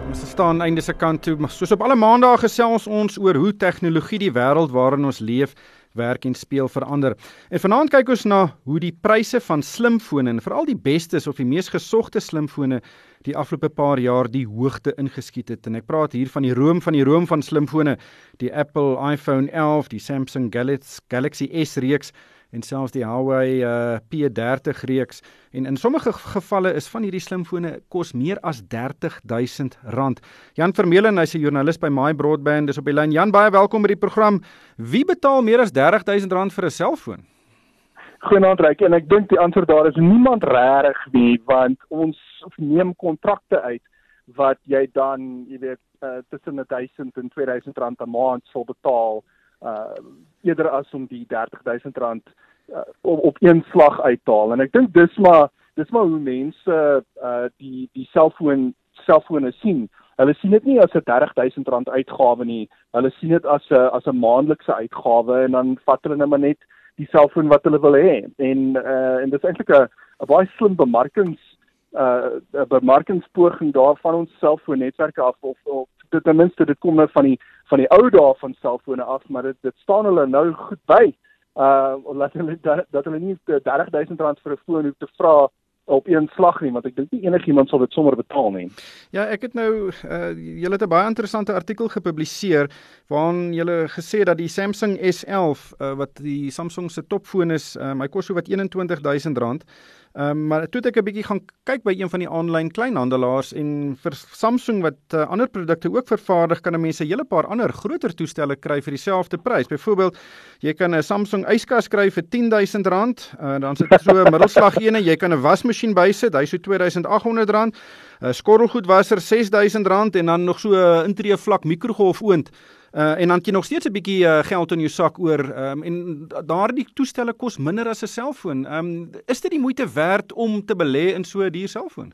Ons staan einde se kant toe, maar soos op alle maandae gesels ons oor hoe tegnologie die wêreld waarin ons leef, werk en speel verander. En vanaand kyk ons na hoe die pryse van slimfone en veral die bestes of die mees gesogte slimfone die afgelope paar jaar die hoogte ingeskiet het. En ek praat hier van die room van slimfone, die Apple iPhone 11, die Samsung Galaxy S reeks en selfs die Huawei P30 reeks. En in sommige gevalle is van hierdie slimfone kos meer as R30,000. Jan Vermeulen, hy's 'n joernalis by My Broadband, dis op die lyn. Jan, baie welkom by die program. Wie betaal meer as R30,000 vir 'n selfoon? Goeienaand Ryk, en ek dink die antwoord daar is niemand regtig nie, want ons neem kontrakte uit wat jy dan, tussen R1,000 en R2,000 'n maand sal betaal, eerder as om die R30,000 op een slag uithaal. En ek dink dis maar hoe mense die selfone sien. Hulle sien dit nie as 'n R30,000 uitgawe nie. Hulle sien dit as 'n maandelikse uitgawe, en dan vat hulle maar net die selfoon wat hulle wil hê. En dis eintlik 'n baie slim bemarkingspoging daar van ons selfoonnetwerke af, of ten minste dit kom nou van die ou dae van selfone af, maar dit staan hulle nou goed by. Dat hulle nie R30,000 vir 'n foon hoef te vra op een slag nie, want ek dink nie enigiemand sal dit sommer betaal nie. Ja, ek het nou, julle het 'n baie interessante artikel gepubliseer, waarin julle gesê dat die Samsung S11, wat die Samsung se topfoon is, hy kos so wat R21,000, maar toe het ek 'n bietjie gaan kyk by een van die aanlyn kleinhandelaars, en vir Samsung wat ander produkte ook vervaardig, kan mense 'n hele paar ander groter toestelle kry vir dieselfde prys. Byvoorbeeld, jy kan 'n Samsung yskas kry vir R10,000, dan sit so 'n middelslag ene, jy kan 'n wasmasjien bysit, hy so R2,800, skorrelgoedwasser R6,000, en dan nog so 'n intree vlak mikrogolfoond. En dan het jy nog steeds 'n bietjie geld in jou sak oor, en daardie toestelle kos minder as 'n selfoon. Is dit die moeite werd om te belê in so 'n duur selfoon?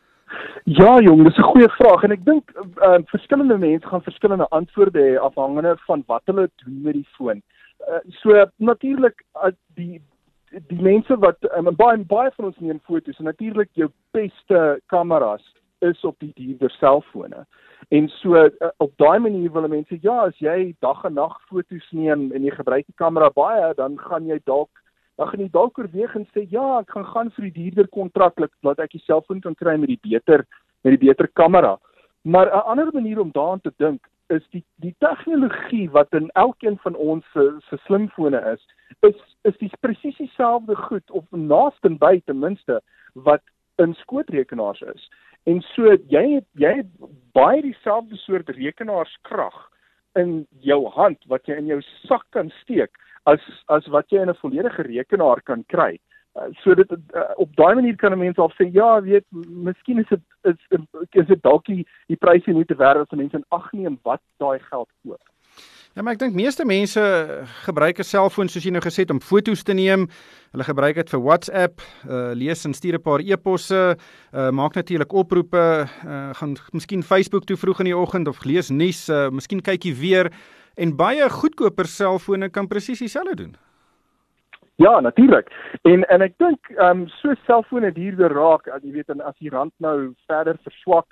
Ja jong, dis 'n goeie vraag, en ek dink verskillende mense gaan verskillende antwoorde hê afhangende van wat hulle doen met die foon. So natuurlik die mense wat baie van ons neem foto's, en natuurlik jou beste kameras is op die duurder selfone. En so op daai manier wil mense, ja, as jy dag en nag foto's neem en jy gebruik die kamera baie, dan gaan jy dalk oorweeg en sê, ja, ek gaan vir die duurder kontrak, laat ek die selfoon kan kry met die beter kamera. Maar 'n ander manier om daaraan te dink is die tegnologie wat in elkeen van ons se slimfone is die presies dieselfde goed, of naastenby ten minste, wat in skootrekenaars is. En so jy het baie dieselfde soort rekenaarskrag in jou hand wat jy in jou sak kan steek as wat jy in 'n volledige rekenaar kan kry. So dit op daai manier kan 'n mens al sê, ja, weet, miskien is dit dalk die pryse moeite werd as mense in ag neem wat daai geld koop. Ja, maar ek dink meeste mense gebruik 'n selfoon, soos jy nou gesê het, om foto's te neem. Hulle gebruik dit vir WhatsApp, lees en stuur 'n paar e-posse, maak natuurlik oproepe, gaan miskien Facebook toe vroeg in die oggend of lees nuus, miskien kyk jy weer, en baie goedkoper selfone kan presies dieselfde doen. Ja, natuurlik. En ek dink so selfone duurder raak, jy weet, en as die rand nou verder verswak,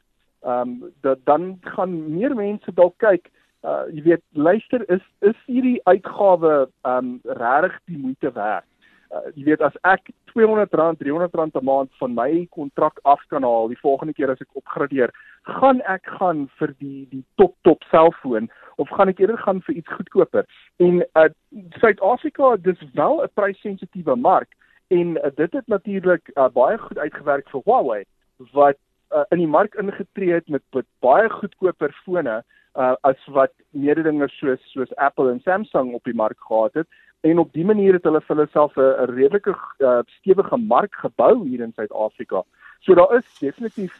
dan gaan meer mense dalk kyk. Jy weet, luister, is hierdie uitgawe regtig die moeite werd? Jy weet, as ek R200, R300 'n maand van my kontrak af kan haal, die volgende keer as ek opgradeer, gaan ek gaan vir die top selfoon, of gaan ek eerder gaan vir iets goedkoper? En Suid-Afrika, dis wel 'n pryssensitiewe mark, en dit het natuurlik baie goed uitgewerk vir Huawei, wat in die mark ingetree het met baie goedkoper fone, as wat mededingers soos Apple en Samsung op die mark gehad het, en op die manier het hulle vir hulle self 'n redelike stewige mark gebou hier in Suid-Afrika. So daar is definitief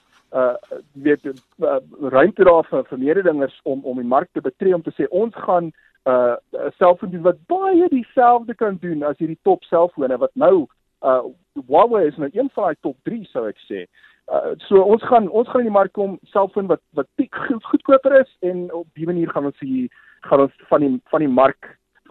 ruimte daar vir mededingers om die mark te betree, om te sê, ons gaan selfoon doen wat baie dieselfde kan doen as hierdie top selfone, wat nou Huawei is nou een van die top 3, sou ek sê. So ons gaan in die mark kom, selfoon wat goedkoper is, en op die manier gaan ons van die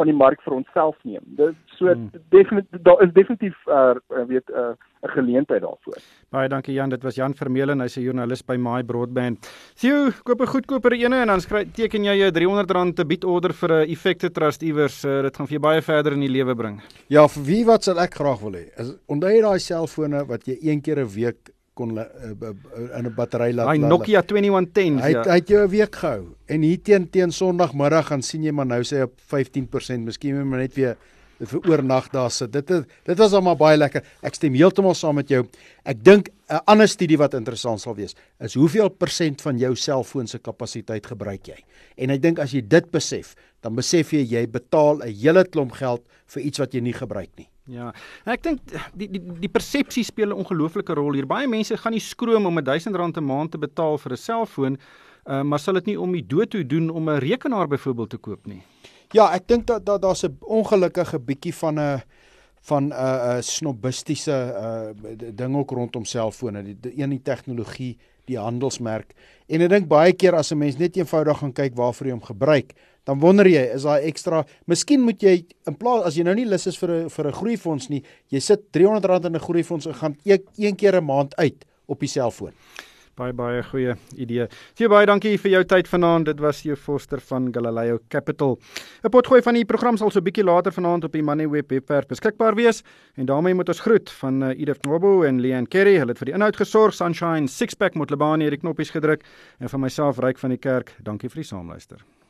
van die mark vir onsself neem. Daar is definitief 'n geleentheid daarvoor. Baie dankie Jan, dit was Jan Vermeulen, hy's 'n joernalis by My Broadband. Theo, koop 'n goedkoper ene en dan teken jy 'n R300 te biedorder vir 'n Effekte Trust iewers. Dit gaan vir jou baie verder in die lewe bring. Ja, vir wie wat sal ek graag wil hê? Onthou jy daai selfone wat jy een keer 'n week kon in 'n battery laat. Hy Nokia 2110. Hy het jou 'n week gehou. En hier teen Sondagmiddag gaan sien jy maar nou sê op 15%, miskien moet jy net weer vir oornag daar sit. Dit was almal baie lekker. Ek stem heeltemal saam met jou. Ek dink 'n ander studie wat interessant sal wees, is hoeveel persent van jou selfoon se kapasiteit gebruik jy. En ek dink as jy dit besef, dan besef jy betaal 'n hele klomp geld vir iets wat jy nie gebruik nie. Ja, en ek dink die persepsie speel 'n ongelooflike rol hier. Baie mense gaan nie skroom om R1000 'n maand te betaal vir 'n selfoon, maar sal dit nie om die dood toe doen om 'n rekenaar byvoorbeeld te koop nie. Ja, ek dink dat daar's 'n ongelukkige bietjie van 'n snobistiese ding ook rondom selfone, die tegnologie, die handelsmerk. En ek dink baie keer as 'n mens net eenvoudig gaan kyk waarvoor jy hom gebruik, dan wonder jy, is daar ekstra, miskien moet jy in plaas as jy nou nie lus is vir 'n groeifonds nie, jy sit R300 in 'n groeifonds en gaan een keer 'n maand uit op die selfoon. Baie goeie idee. Baie dankie vir jou tyd vanaand. Dit was Theo Forster van Galileo Capital. 'n Potgooi van die program sal so 'n bietjie later vanaand op die Moneyweb webwerf beskikbaar wees. En daarmee moet ons groet van Edith Nobo en Leanne Kerry. Hulle het vir die inhoud gesorg. Sunshine Sixpack met Lebani het die knoppies gedruk en van myself Ryk van die Kerk. Dankie vir die saamluister.